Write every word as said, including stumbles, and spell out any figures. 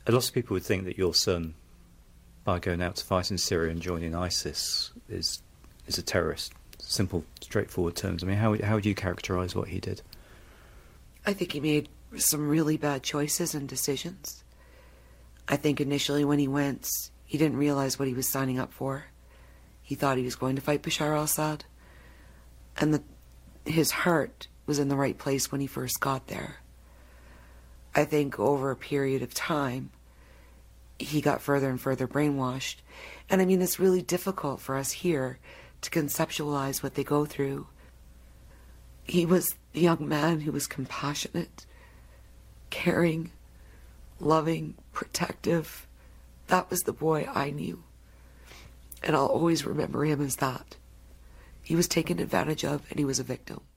A lot of people would think that your son, by going out to fight in Syria and joining ISIS, is is a terrorist. Simple, straightforward terms. I mean, how how would you characterise what he did? I think he made some really bad choices and decisions. I think initially when he went, he didn't realise what he was signing up for. He thought he was going to fight Bashar al-Assad. And the, his heart was in the right place when he first got there. I think over a period of time, he got further and further brainwashed. And I mean, it's really difficult for us here to conceptualize what they go through. He was a young man who was compassionate, caring, loving, protective. That was the boy I knew. And I'll always remember him as that. He was taken advantage of and he was a victim.